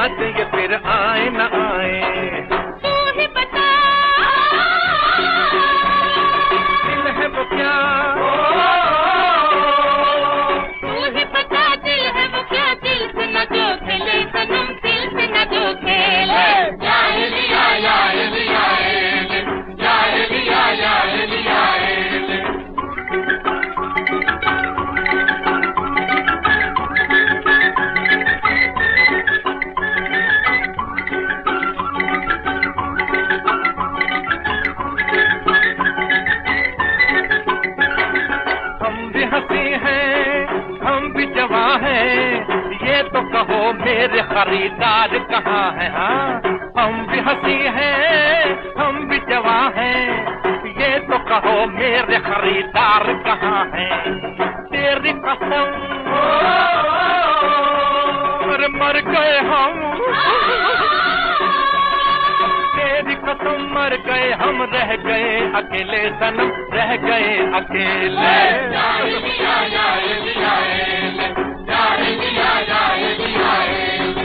याद ये फिर आए न आए। तू ही बता दिल है वो क्या, तू ही बता दिल है वो क्या, दिल से न जो खेले सनम, दिल से न जो खेले। या एलिया या एलिया एले, या एलिया या एलिया एले। हम भी हंसी हैं, हम भी जवां हैं, ये तो कहो मेरे खरीदार कहाँ है। हाँ, हम भी हंसी हैं, हम भी जवां हैं, ये तो कहो मेरे खरीदार कहाँ हैं। तेरी कसम मर गए हम, तेरी कसम मर गए हम, रह गए अकेले सनम, रह गए अकेले। या एलिया या एलिया एले, या एलिया या एलिया एले।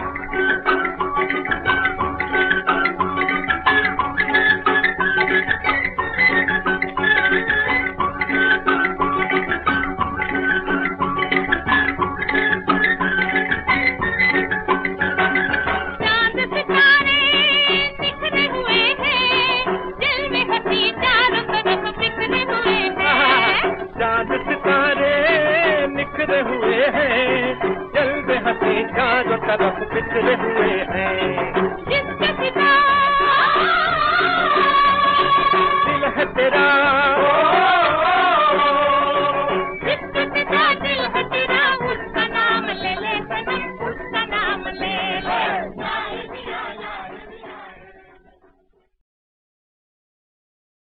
चांद सितारे बिखरे हुए हैं, दिल में हंसी चारों तरफ बिखरे हुए हैं। चांद सितारे निखरे हुए हैं, जल में हंसी चारों तरफ बिखरे हुए